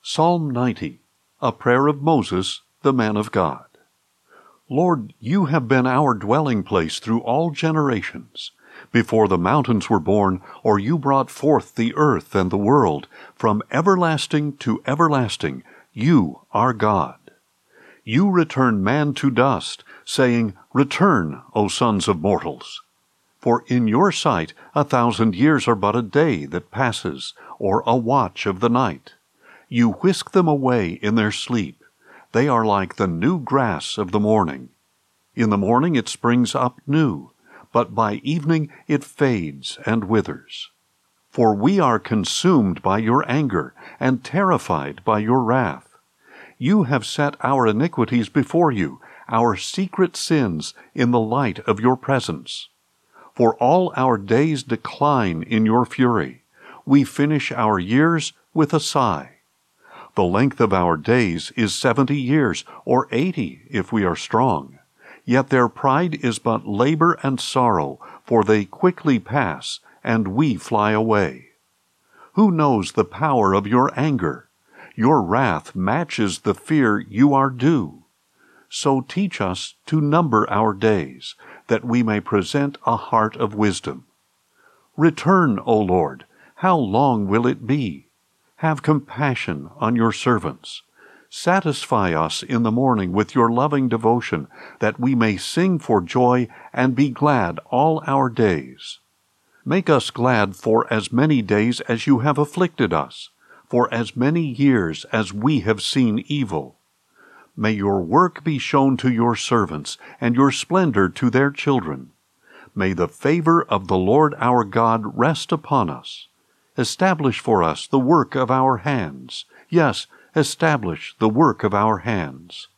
Psalm 90, a prayer of Moses, the man of God. Lord, you have been our dwelling place through all generations. Before the mountains were born, or you brought forth the earth and the world, from everlasting to everlasting, you are God. You return man to dust, saying, Return, O sons of mortals. For in your sight 1,000 years are but a day that passes, or a watch of the night. You whisk them away in their sleep. They are like the new grass of the morning. In the morning it springs up new, but by evening it fades and withers. For we are consumed by your anger, and terrified by your wrath. You have set our iniquities before you, our secret sins in the light of your presence. For all our days decline in your fury. We finish our years with a sigh. The length of our days is 70 years, or 80 if we are strong. Yet their pride is but labor and sorrow, for they quickly pass, and we fly away. Who knows the power of your anger? Your wrath matches the fear you are due. So teach us to number our days, that we may present a heart of wisdom. Return, O Lord, how long will it be? Have compassion on your servants. Satisfy us in the morning with your loving devotion, that we may sing for joy and be glad all our days. Make us glad for as many days as you have afflicted us, for as many years as we have seen evil. May your work be shown to your servants, and your splendor to their children. May the favor of the Lord our God rest upon us. Establish for us the work of our hands. Yes, establish the work of our hands.